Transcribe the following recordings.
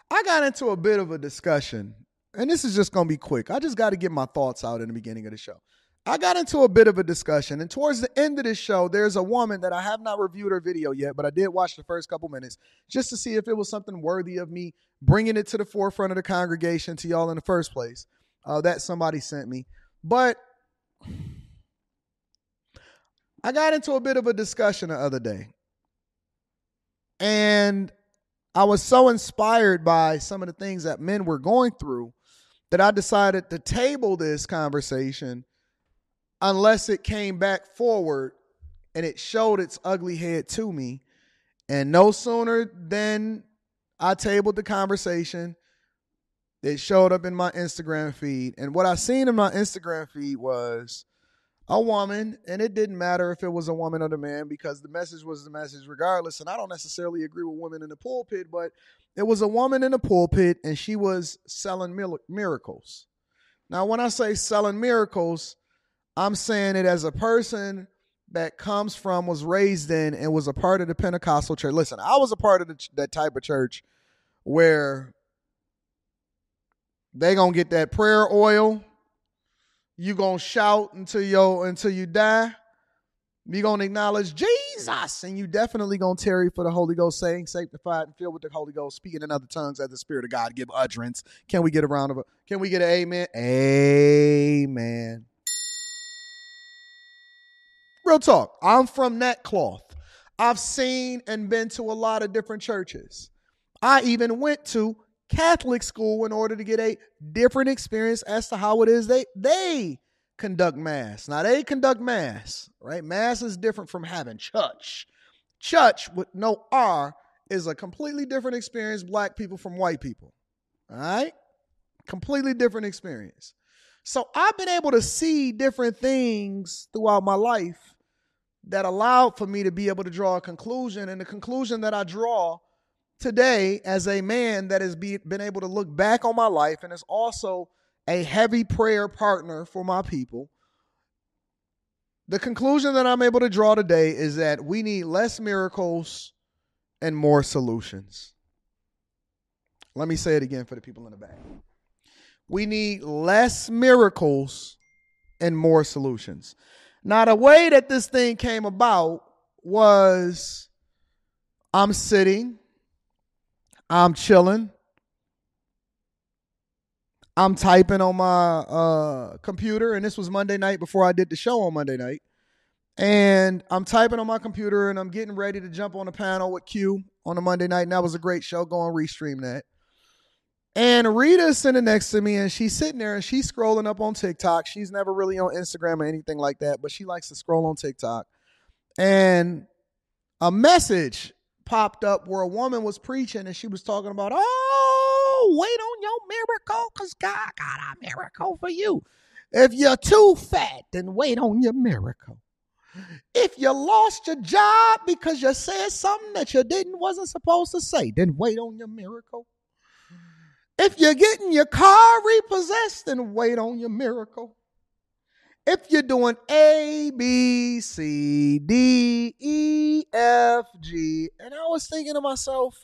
I got into a bit of a discussion, and this is just going to be quick. I just got to get my thoughts out in the beginning of the show. I got into a bit of a discussion, and towards the end of this show, there's a woman that I have not reviewed her video yet, but I did watch the first couple minutes just to see if it was something worthy of me bringing it to the forefront of the congregation to y'all in the first place. That somebody sent me. But I got into a bit of a discussion the other day, and I was so inspired by some of the things that men were going through that I decided to table this conversation unless it came back forward and it showed its ugly head to me. And no sooner than I tabled the conversation, it showed up in my Instagram feed. And what I seen in my Instagram feed was a woman, and it didn't matter if it was a woman or a man because the message was the message regardless. And I don't necessarily agree with women in the pulpit, but it was a woman in the pulpit and she was selling miracles. Now, when I say selling miracles, I'm saying it as a person that comes from, was raised in, and was a part of the Pentecostal church. Listen, I was a part of that type of church where they gonna get that prayer oil. You gonna shout until you die. You gonna acknowledge Jesus, and you definitely gonna tarry for the Holy Ghost, saying, sanctified and filled with the Holy Ghost, speaking in other tongues as the Spirit of God give utterance. Can we get a round of? Can we get an amen? Amen. Real talk. I'm from that cloth. I've seen and been to a lot of different churches. I even went to Catholic school in order to get a different experience as to how it is they conduct mass. Now they conduct mass, right? Mass is different from having church. Church with no R is a completely different experience, black people from white people. All right? Completely different experience. So I've been able to see different things throughout my life that allowed for me to be able to draw a conclusion. And the conclusion that I draw today as a man that has been able to look back on my life and is also a heavy prayer partner for my people, the conclusion that I'm able to draw today is that we need less miracles and more solutions. Let me say it again for the people in the back. We need less miracles and more solutions. Now, the way that this thing came about was I'm sitting, I'm chilling. I'm typing on my computer, and this was Monday night before I did the show on Monday night. And I'm typing on my computer, and I'm getting ready to jump on a panel with Q on a Monday night, and that was a great show. Go and restream that. And Rita's sitting next to me, and she's sitting there, and she's scrolling up on TikTok. She's never really on Instagram or anything like that, but she likes to scroll on TikTok. And a message popped up where a woman was preaching and she was talking about, oh, wait on your miracle because God got a miracle for you. If you're too fat, then wait on your miracle. If you lost your job because you said something that you wasn't supposed to say, then wait on your miracle. If you're getting your car repossessed, then wait on your miracle. If you're doing A, B, C, D, E, F, G, and I was thinking to myself,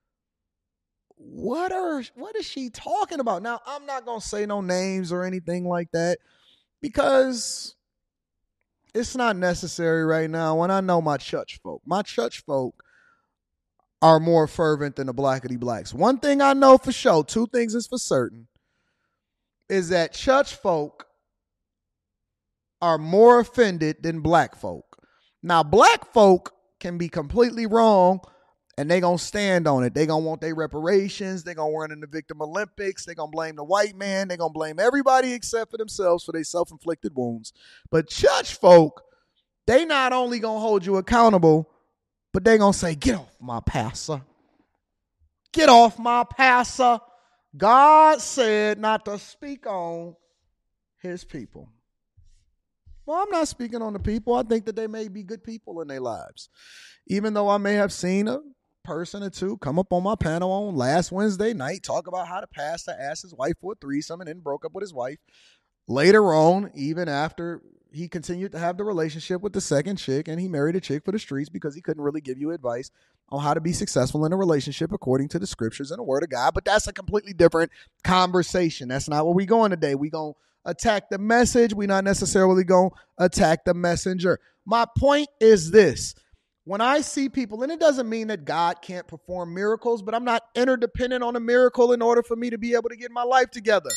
what is she talking about? Now, I'm not going to say no names or anything like that because it's not necessary right now. When I know my church folk are more fervent than the blackity blacks. One thing I know for sure, two things is for certain, is that church folk are more offended than black folk. Now, black folk can be completely wrong, and they going to stand on it. They going to want their reparations. They going to run in the Victim Olympics. They going to blame the white man. They going to blame everybody except for themselves for their self-inflicted wounds. But church folk, they not only going to hold you accountable, but they going to say, get off my pastor. Get off my pastor. God said not to speak on his people. Well, I'm not speaking on the people. I think that they may be good people in their lives. Even though I may have seen a person or two come up on my panel on last Wednesday night, talk about how the pastor asked his wife for a threesome and then broke up with his wife. Later on, even after he continued to have the relationship with the second chick, and he married a chick for the streets because he couldn't really give you advice on how to be successful in a relationship according to the scriptures and the word of God. But that's a completely different conversation. That's not where we going today. We going to attack the message. We're not necessarily going to attack the messenger. My point is this. When I see people, and it doesn't mean that God can't perform miracles, but I'm not interdependent on a miracle in order for me to be able to get my life together.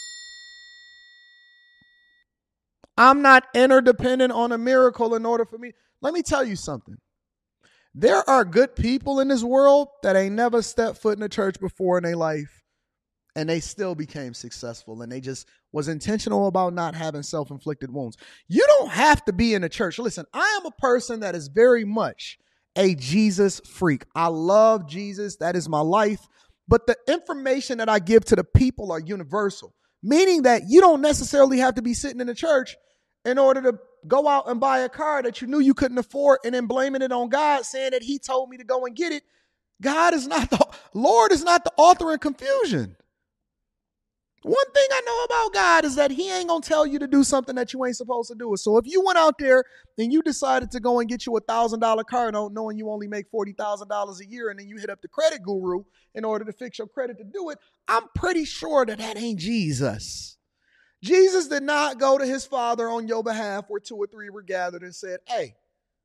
I'm not interdependent on a miracle in order for me. Let me tell you something. There are good people in this world that ain't never stepped foot in a church before in their life, and they still became successful, and they just was intentional about not having self-inflicted wounds. You don't have to be in a church. Listen, I am a person that is very much a Jesus freak. I love Jesus. That is my life. But the information that I give to the people are universal, meaning that you don't necessarily have to be sitting in a church in order to go out and buy a car that you knew you couldn't afford and then blaming it on God, saying that he told me to go and get it. Lord is not the author of confusion. One thing I know about God is that he ain't going to tell you to do something that you ain't supposed to do. So if you went out there and you decided to go and get you $1,000 car note knowing you only make $40,000 a year, and then you hit up the credit guru in order to fix your credit to do it, I'm pretty sure that ain't Jesus. Jesus did not go to his Father on your behalf where 2 or 3 were gathered and said, hey,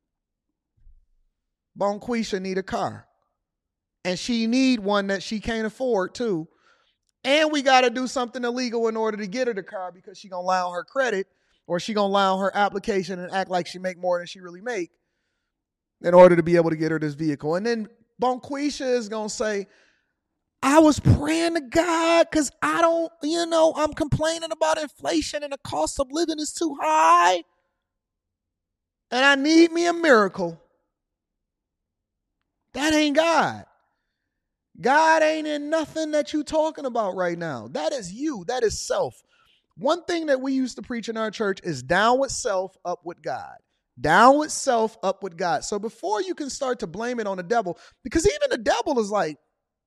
Bonquisha need a car. And she need one that she can't afford too. And we got to do something illegal in order to get her the car because she going to lie on her credit, or she going to lie on her application and act like she make more than she really make in order to be able to get her this vehicle. And then Bonquisha is going to say, I was praying to God because I'm complaining about inflation and the cost of living is too high. And I need me a miracle. That ain't God. God ain't in nothing that you talking about right now. That is you. That is self. One thing that we used to preach in our church is down with self, up with God. Down with self, up with God. So before you can start to blame it on the devil, because even the devil is like,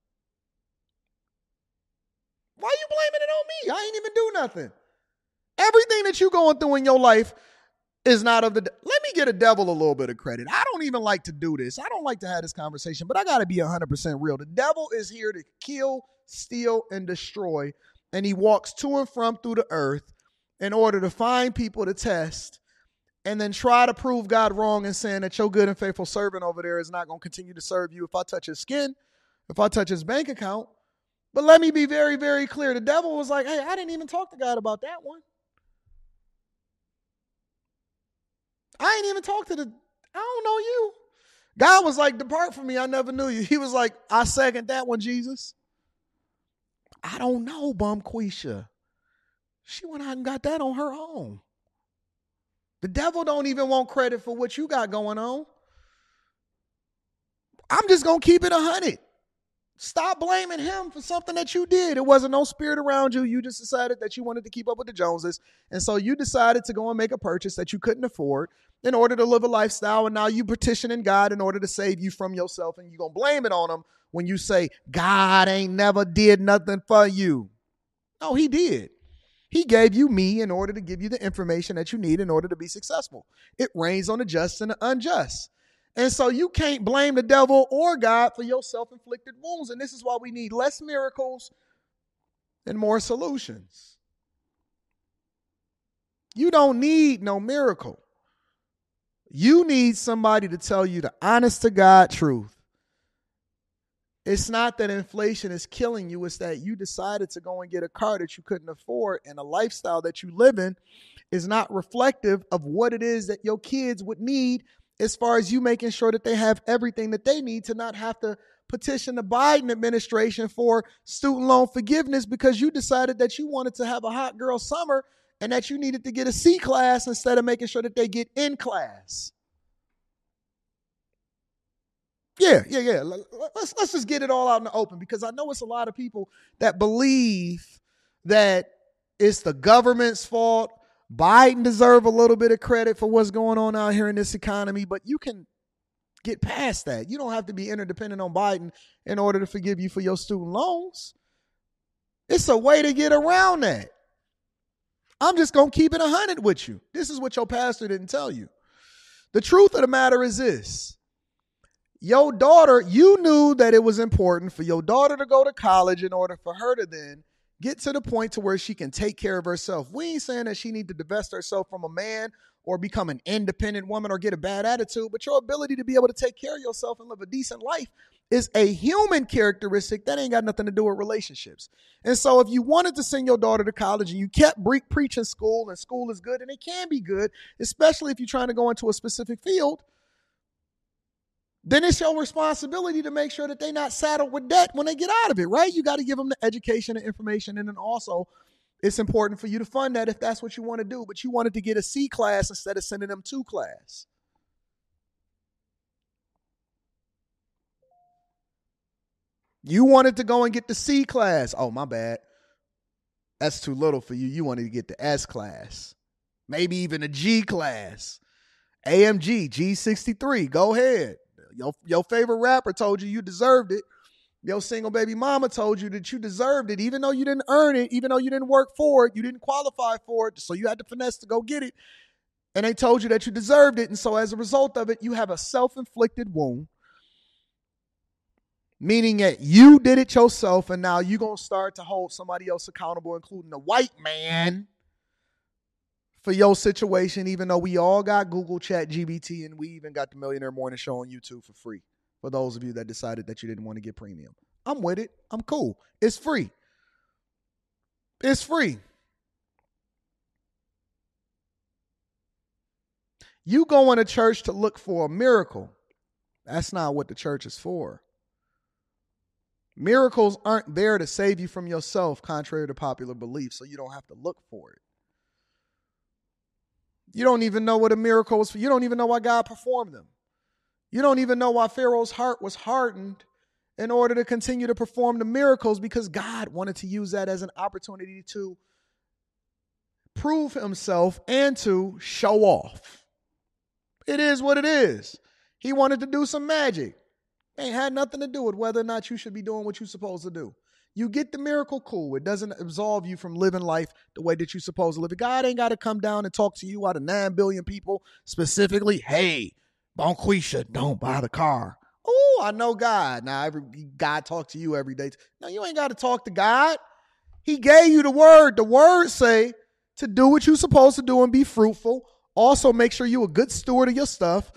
why are you blaming it on me? I ain't even do nothing. Everything that you're going through in your life is not of the Let me get a devil a little bit of credit. I don't even like to do this. I don't like to have this conversation, but I got to be 100% real. The devil is here to kill, steal, and destroy, and he walks to and from through the earth in order to find people to test and then try to prove God wrong and saying that your good and faithful servant over there is not going to continue to serve you if I touch his skin, if I touch his bank account. But let me be very, very clear. The devil was like, hey, I didn't even talk to God about that one. I ain't even talked to I don't know you. God was like, depart from me, I never knew you. He was like, I second that one, Jesus. I don't know, Bonquisha. She went out and got that on her own. The devil don't even want credit for what you got going on. I'm just going to keep it 100. Stop blaming him for something that you did. It wasn't no spirit around you. You just decided that you wanted to keep up with the Joneses. And so you decided to go and make a purchase that you couldn't afford in order to live a lifestyle. And now you petitioning God in order to save you from yourself. And you're going to blame it on him when you say, God ain't never did nothing for you. No, he did. He gave you me in order to give you the information that you need in order to be successful. It rains on the just and the unjust. And so you can't blame the devil or God for your self-inflicted wounds. And this is why we need less miracles and more solutions. You don't need no miracle. You need somebody to tell you the honest to God truth. It's not that inflation is killing you. It's that you decided to go and get a car that you couldn't afford, and a lifestyle that you live in is not reflective of what it is that your kids would need as far as you making sure that they have everything that they need to not have to petition the Biden administration for student loan forgiveness because you decided that you wanted to have a hot girl summer and that you needed to get a C class instead of making sure that they get in class. Yeah. Let's just get it all out in the open, because I know it's a lot of people that believe that it's the government's fault. Biden deserves a little bit of credit for what's going on out here in this economy, but you can get past that. You don't have to be interdependent on Biden in order to forgive you for your student loans. It's a way to get around that. I'm just going to keep it 100 with you. This is what your pastor didn't tell you. The truth of the matter is this. Your daughter, you knew that it was important for your daughter to go to college in order for her to then get to the point to where she can take care of herself. We ain't saying that she need to divest herself from a man or become an independent woman or get a bad attitude, but your ability to be able to take care of yourself and live a decent life is a human characteristic that ain't got nothing to do with relationships. And so if you wanted to send your daughter to college and you kept preaching school, and school is good, and it can be good, especially if you're trying to go into a specific field, then it's your responsibility to make sure that they're not saddled with debt when they get out of it, right? You got to give them the education and information. And then also, it's important for you to fund that if that's what you want to do. But you wanted to get a C class instead of sending them to class. You wanted to go and get the C class. Oh, my bad. That's too little for you. You wanted to get the S class. Maybe even a G class. AMG, G63. Go ahead. Your favorite rapper told you deserved it. Your single baby mama told you that you deserved it, even though you didn't earn it, even though you didn't work for it, you didn't qualify for it, so you had to finesse to go get it. And they told you that you deserved it, and so as a result of it, you have a self-inflicted wound, meaning that you did it yourself, and now you're going to start to hold somebody else accountable, including the white man, for your situation, even though we all got Google Chat GBT and we even got the Millionaire Morning Show on YouTube for free. For those of you that decided that you didn't want to get premium. I'm with it. I'm cool. It's free. It's free. You go in a church to look for a miracle. That's not what the church is for. Miracles aren't there to save you from yourself, contrary to popular belief, so you don't have to look for it. You don't even know what a miracle was for. You don't even know why God performed them. You don't even know why Pharaoh's heart was hardened in order to continue to perform the miracles, because God wanted to use that as an opportunity to prove himself and to show off. It is what it is. He wanted to do some magic. Ain't had nothing to do with whether or not you should be doing what you're supposed to do. You get the miracle, cool. It doesn't absolve you from living life the way that you're supposed to live it. God ain't got to come down and talk to you out of 9 billion people specifically. Hey, Bonquisha, don't buy the car. Oh, I know God. Now, God talk to you every day. No, you ain't got to talk to God. He gave you the word. The word say to do what you're supposed to do and be fruitful. Also, make sure you're a good steward of your stuff.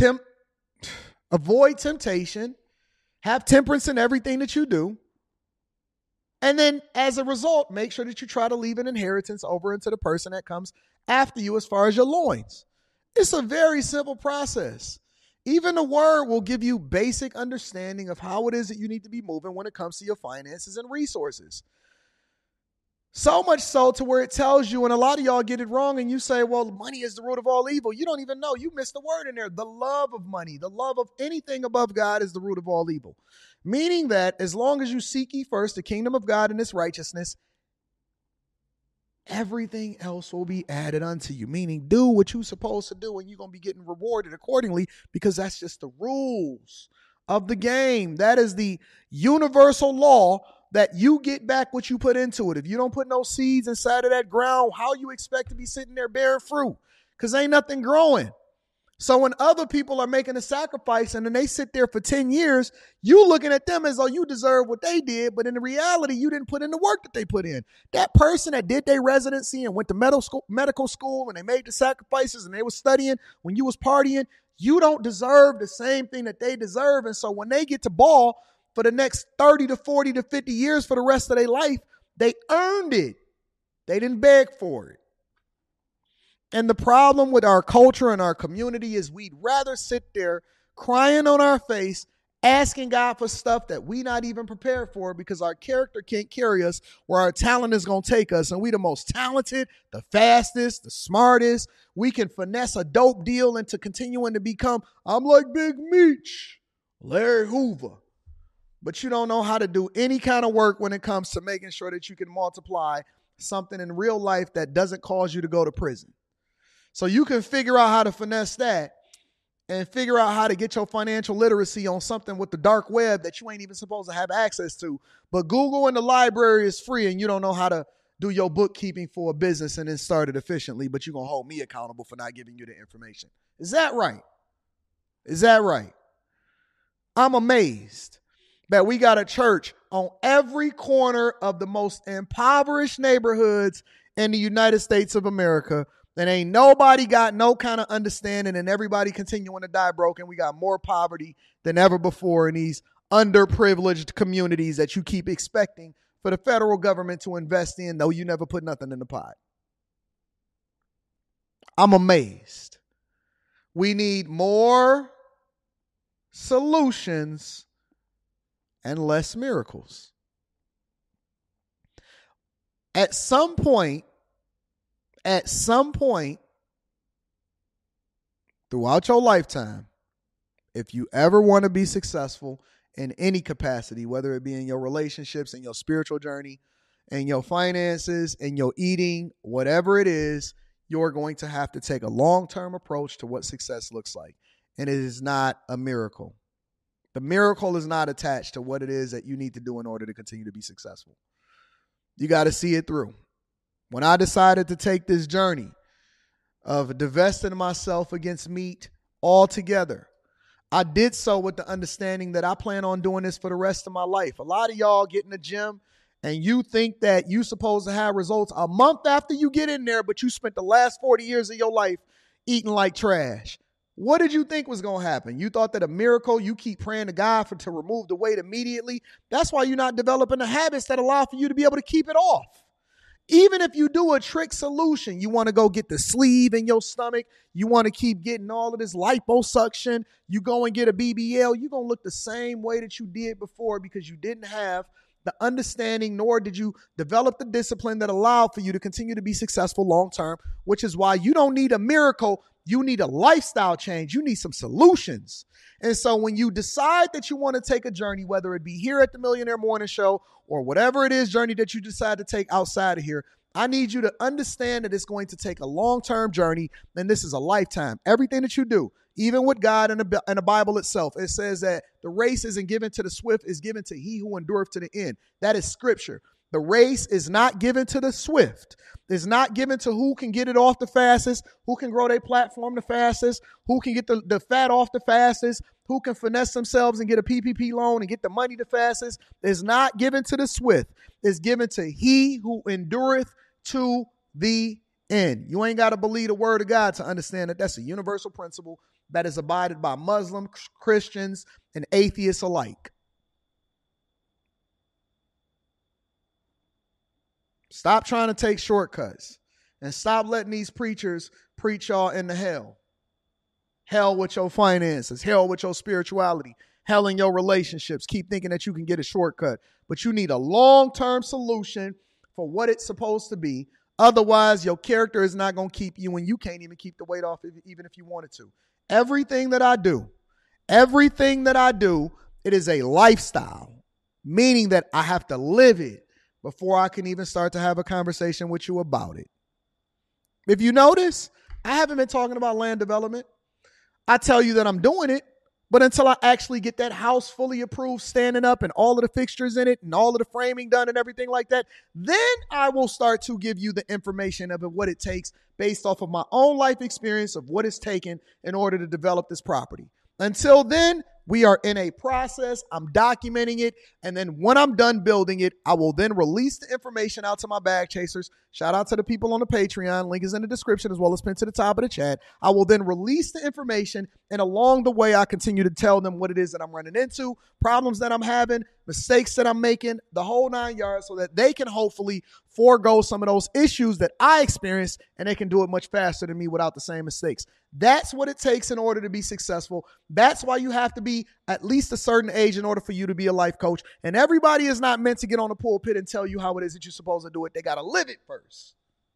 Avoid temptation. Have temperance in everything that you do. And then as a result, make sure that you try to leave an inheritance over into the person that comes after you as far as your loins. It's a very simple process. Even the word will give you basic understanding of how it is that you need to be moving when it comes to your finances and resources. So much so to where it tells you, and a lot of y'all get it wrong, and you say, well, money is the root of all evil. You don't even know. You missed the word in there. The love of money, the love of anything above God is the root of all evil. Meaning that as long as you seek ye first the kingdom of God and his righteousness, everything else will be added unto you. Meaning do what you're supposed to do and you're going to be getting rewarded accordingly, because that's just the rules of the game. That is the universal law, that you get back what you put into it. If you don't put no seeds inside of that ground, how you expect to be sitting there bearing fruit? Because ain't nothing growing. So when other people are making a sacrifice and then they sit there for 10 years, you looking at them as though you deserve what they did. But in reality, you didn't put in the work that they put in. That person that did their residency and went to medical school and they made the sacrifices and they were studying when you was partying, you don't deserve the same thing that they deserve. And so when they get to ball for the next 30 to 40 to 50 years for the rest of their life, they earned it. They didn't beg for it. And the problem with our culture and our community is we'd rather sit there crying on our face, asking God for stuff that we not even prepared for because our character can't carry us where our talent is going to take us. And we the most talented, the fastest, the smartest. We can finesse a dope deal into continuing to become, I'm like Big Meech, Larry Hoover. But you don't know how to do any kind of work when it comes to making sure that you can multiply something in real life that doesn't cause you to go to prison. So you can figure out how to finesse that and figure out how to get your financial literacy on something with the dark web that you ain't even supposed to have access to. But Google in the library is free and you don't know how to do your bookkeeping for a business and then start it efficiently, but you're going to hold me accountable for not giving you the information. Is that right? Is that right? I'm amazed that we got a church on every corner of the most impoverished neighborhoods in the United States of America, and ain't nobody got no kind of understanding, and everybody continuing to die broke, and we got more poverty than ever before in these underprivileged communities that you keep expecting for the federal government to invest in, though you never put nothing in the pot. I'm amazed. We need more solutions and less miracles. At some point throughout your lifetime, if you ever want to be successful in any capacity, whether it be in your relationships, in your spiritual journey, in your finances, in your eating, whatever it is, you're going to have to take a long-term approach to what success looks like. And it is not a miracle. The miracle is not attached to what it is that you need to do in order to continue to be successful. You got to see it through. When I decided to take this journey of divesting myself against meat altogether, I did so with the understanding that I plan on doing this for the rest of my life. A lot of y'all get in the gym and you think that you're supposed to have results a month after you get in there, but you spent the last 40 years of your life eating like trash. What did you think was going to happen? You thought that a miracle, you keep praying to God to remove the weight immediately. That's why you're not developing the habits that allow for you to be able to keep it off. Even if you do a trick solution, you want to go get the sleeve in your stomach, you want to keep getting all of this liposuction, you go and get a BBL, you're going to look the same way that you did before because you didn't have the understanding, nor did you develop the discipline that allowed for you to continue to be successful long term, which is why you don't need a miracle. You need a lifestyle change. You need some solutions. And so when you decide that you want to take a journey, whether it be here at the Millionaire Morning Show or whatever it is journey that you decide to take outside of here, I need you to understand that it's going to take a long-term journey, and this is a lifetime. Everything that you do, even with God and the Bible itself, it says that the race isn't given to the swift, it's given to he who endureth to the end. That is scripture. The race is not given to the swift. It's not given to who can get it off the fastest, who can grow their platform the fastest, who can get the fat off the fastest, who can finesse themselves and get a PPP loan and get the money the fastest. It's not given to the swift. It's given to he who endureth to the end. You ain't got to believe the word of God to understand that that's a universal principle that is abided by Muslims, Christians, and atheists alike. Stop trying to take shortcuts and stop letting these preachers preach y'all into hell. Hell with your finances, hell with your spirituality, hell in your relationships. Keep thinking that you can get a shortcut, but you need a long-term solution for what it's supposed to be. Otherwise, your character is not going to keep you, and you can't even keep the weight off even if you wanted to. Everything that I do, it is a lifestyle, meaning that I have to live it before I can even start to have a conversation with you about it. If you notice, I haven't been talking about land development. I tell you that I'm doing it, but until I actually get that house fully approved, standing up and all of the fixtures in it and all of the framing done and everything like that, then I will start to give you the information of what it takes based off of my own life experience of what it's taken in order to develop this property. Until then, we are in a process. I'm documenting it. And then when I'm done building it, I will then release the information out to my bag chasers. Shout out to the people on the Patreon. Link is in the description as well as pinned to the top of the chat. I will then release the information. And along the way, I continue to tell them what it is that I'm running into, problems that I'm having, mistakes that I'm making, the whole 9 yards, so that they can hopefully forego some of those issues that I experienced, and they can do it much faster than me without the same mistakes. That's what it takes in order to be successful. That's why you have to be at least a certain age in order for you to be a life coach. And everybody is not meant to get on the pulpit and tell you how it is that you're supposed to do it. They got to live it first.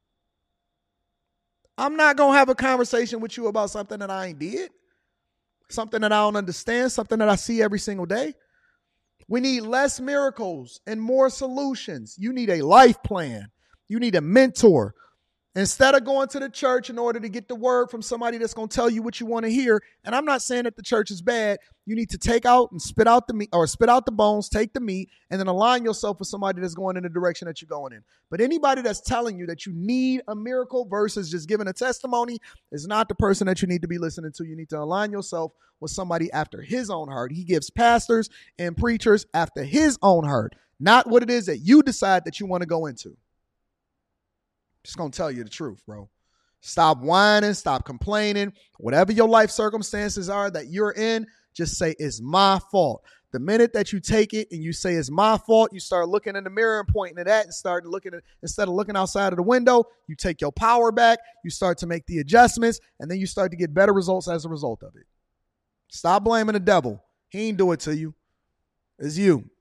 I'm not going to have a conversation with you about something that I ain't did, something that I don't understand, something that I see every single day. We need less miracles and more solutions. You need a life plan. You need a mentor. Instead of going to the church in order to get the word from somebody that's going to tell you what you want to hear, and I'm not saying that the church is bad, you need to take out and spit out the meat, or spit out the bones, take the meat, and then align yourself with somebody that's going in the direction that you're going in. But anybody that's telling you that you need a miracle versus just giving a testimony is not the person that you need to be listening to. You need to align yourself with somebody after his own heart. He gives pastors and preachers after his own heart, not what it is that you decide that you want to go into. Just going to tell you the truth, bro. Stop whining. Stop complaining. Whatever your life circumstances are that you're in, just say, it's my fault. The minute that you take it and you say it's my fault, you start looking in the mirror and pointing at that and start looking at, instead of looking outside of the window, you take your power back, you start to make the adjustments, and then you start to get better results as a result of it. Stop blaming the devil. He ain't do it to you. It's you.